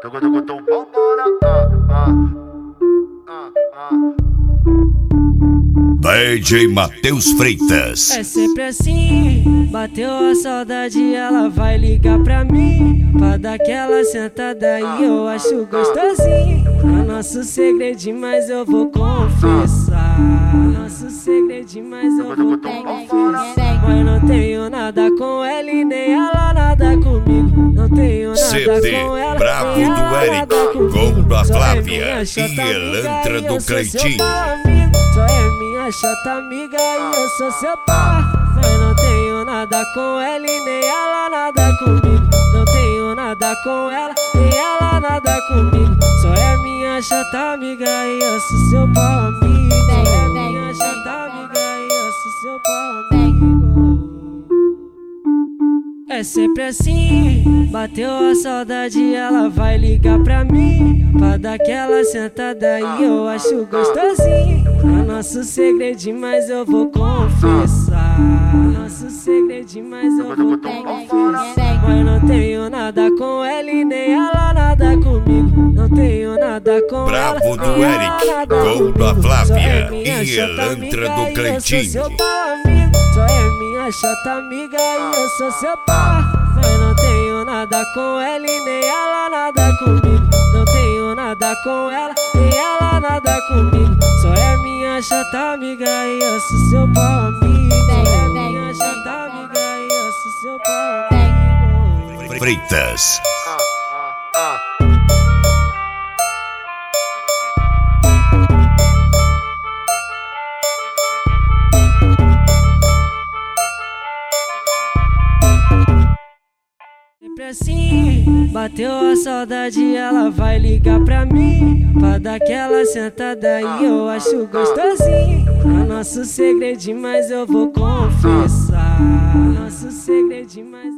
DJ Matheus Freitas. É sempre assim, bateu a saudade, ela vai ligar pra mim, pra dar aquela sentada e eu acho gostosinho. É nosso segredinho, mas eu vou confessar. Nosso segredinho, mas eu vou confessar. Mas não tenho nada com ela e nem ela nada comigo. Não tenho nada CD com ela, Bravo nem do ela Eric, nada comigo. gol da Só é Flávia minha e chata Elantra amiga, do eu sou seu Cleitinho. pau amigo. Só é minha chata amiga e eu sou seu pau. Mas não tenho nada com ela e nem ela nada comigo. Não tenho nada com ela, nem ela nada comigo. Só é minha chata amiga e eu sou seu pau amigo. Só é minha chata amiga e eu sou seu pau amigo. É sempre assim, bateu a saudade, ela vai ligar pra mim, pra dar aquela sentada e eu acho gostosinho. É nosso segredinho, mas eu vou confessar. Nosso segredinho, mas eu vou confessar. Mas não tenho nada com ela e nem ela nada comigo. Não tenho nada com ela, Bravo do nem ela Eric, nada gol comigo. da Flávia Só é minha e chata Elantra amiga do e eu sou Cleitinho. seu pau amigo. Só é minha chata amiga e eu sou seu pau. Mas não tenho nada com ela e nem ela nada comigo. Não tenho nada com ela, nem ela nada comigo. Só é minha chata amiga e eu sou seu pau amigo. Só é minha chata amiga e eu sou seu pau amigo. Freitas. Sempre assim, bateu a saudade, ela vai ligar pra mim, pra dar aquela sentada e eu acho gostosinho. É nosso segredinho, mas eu vou confessar. Nosso segredinho, mas